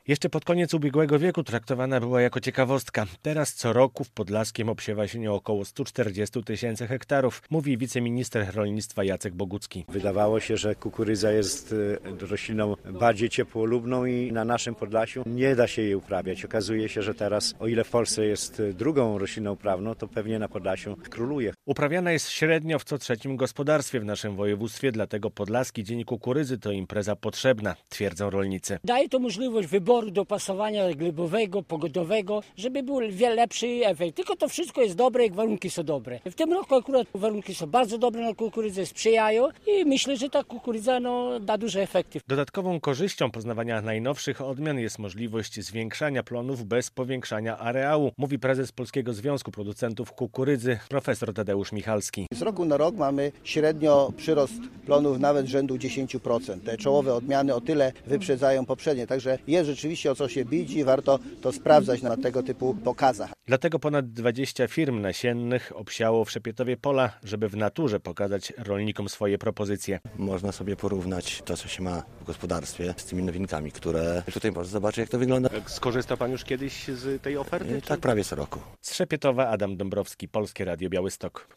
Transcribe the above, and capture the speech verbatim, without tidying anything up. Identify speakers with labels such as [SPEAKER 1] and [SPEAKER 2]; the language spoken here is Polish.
[SPEAKER 1] Jeszcze pod koniec ubiegłego wieku traktowana była jako ciekawostka. Teraz co roku w Podlaskiem obsiewa się nią około stu czterdziestu tysięcy hektarów, mówi wiceminister rolnictwa Jacek Bogucki.
[SPEAKER 2] Wydawało się, że kukurydza jest rośliną bardziej ciepłolubną i na naszym Podlasiu nie da się jej uprawiać. Okazuje się, że teraz, o ile w Polsce jest drugą rośliną uprawną, to pewnie na Podlasiu króluje.
[SPEAKER 1] Uprawiana jest średnio w co trzecim gospodarstwie w naszym województwie, dlatego Podlaski Dzień Kukurydzy to impreza potrzebna, twierdzą rolnicy.
[SPEAKER 3] Daje to możliwość wyboru, dopasowania glebowego, pogodowego, żeby był wiele lepszy efekt. Tylko to wszystko jest dobre, jak warunki są dobre. W tym roku akurat warunki są bardzo dobre na kukurydzę, sprzyjają i myślę, że ta kukurydza no, da duże efekty.
[SPEAKER 1] Dodatkową korzyścią poznawania najnowszych odmian jest możliwość zwiększania plonów bez powiększania areału, mówi prezes Polskiego Związku Producentów Kukurydzy, profesor Tadeusz Michalski.
[SPEAKER 4] Z roku na rok mamy średnio przyrost plonów nawet rzędu dziesięć procent. Te czołowe odmiany o tyle wyprzedzają poprzednie, także jest rzeczywiście o co się bić i warto to sprawdzać na tego typu pokazach.
[SPEAKER 1] Dlatego ponad dwadzieścia firm nasiennych obsiało w Szepietowie pola, żeby w naturze pokazać rolnikom swoje propozycje.
[SPEAKER 5] Można sobie porównać to, co się ma w gospodarstwie z tymi nowinkami, które tutaj można zobaczyć, jak to wygląda.
[SPEAKER 1] Skorzysta pan już kiedyś z tej oferty?
[SPEAKER 5] Tak prawie co roku.
[SPEAKER 1] Z Szepietowa Adam Dąbrowski, Polskie Radio Białystok.